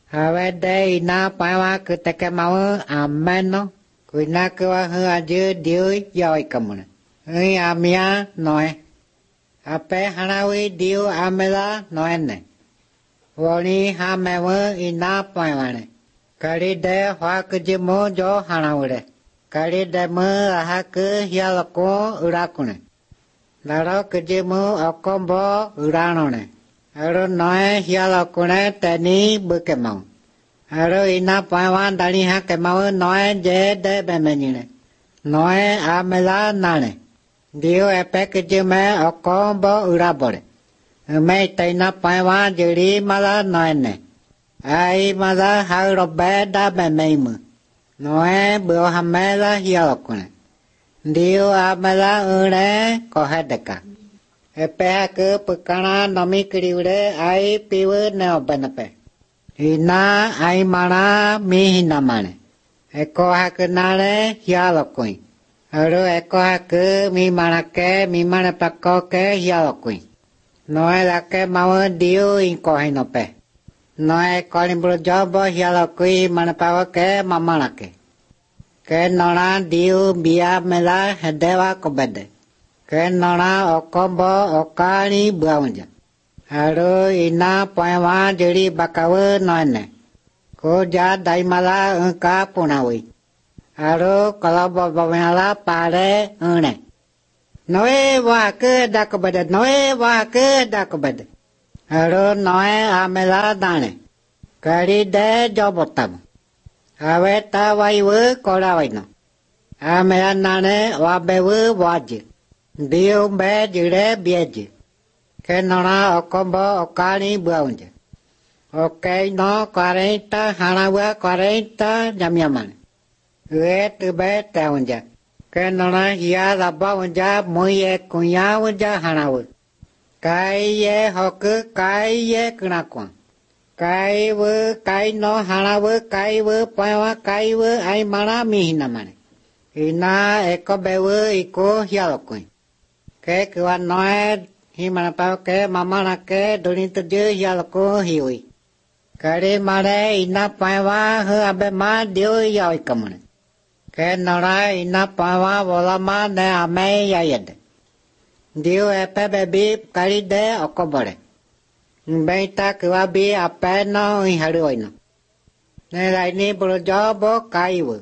Hawe de ina pawa kutake mau ameno. Kuina kwa hu aju diu yoi kamuna. Hui amia noe. Ape hanawi diu amela noene. Woni hamewa ina pawane. Kali de huakujimu jo hanawure. Kali de mu ahaku hialoko urakune. Laro kujimu okombo uranone. Aro noe hialokune teni bukemau. Aro ina pawan dani hakemau noe je de bemenine. Noe amela nane. Dio epe kujimu okombo urabore. Ume taina pawan jiri mala noene. Ai mala haurobe da bemeimu. Noe buo hamela hialokune. Dio amela une kohedeka. Epehaku pukana nomi kiriure ai piwu neobenepe. Ina ai mana mihinamane. Eko haku nare hialokui. Aru eko haku mi manake mi manepakoke hialokui. Noe lake mau diu inkohinope. Noe kolimburu jobo hialokui manepakoke mamanake. Ke nona diu bia mela hedewa kobede. Ke nona okombo okani buaunja. Aru ina poewa jiri bakawu noene. Kuja daimala unka punawi. Aru kolobo bawela pare une. Noe wake da kobede, noe wake da kobede. Aru noe amela dane. Kari de jobotamu. Awe ta waiwu korawaino. Amela nane wabewu waji. Diu be jire bieji. Ke nona okombo okani buaunja. Oke no 40 hanawa 40 jamyaman. Ue tube teunja. Ke nona hiya laba unja muye kunya unja hanawa. Kai ye hoku kai ye kunakwa. Kai wu kai no hanawa kai wu pawa kai wu ai mana mihinamane. Ina eko bewu iko hialokui. Ke kuwa noe himana pao ke mamana ke dunia tuju hialoko hiwi. Kari mare ina pawa hu abe ma diu yoi kamune. Ke nora ina pawa volama ne ame yayede. Diu epe bebi kari de okobore. Beita kuwa bi ape no iharu oino. Ne laini bulu jobo kaiwu.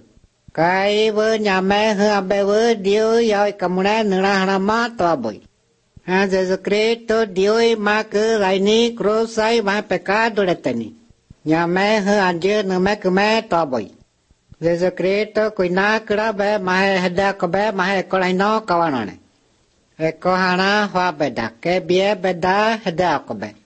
Kaiwu nyame hu abe wu diu yoi kamune nura hanama toaboi. Jesus Cristo Dios maku laini krusai ma pecado leteni. Nyame hu anjir nume kume toboy. Jesus Cristo kuina krabe mahe heda kobe mahe kolaino kawanone. Eko hana hua beda ke bie beda heda kobe.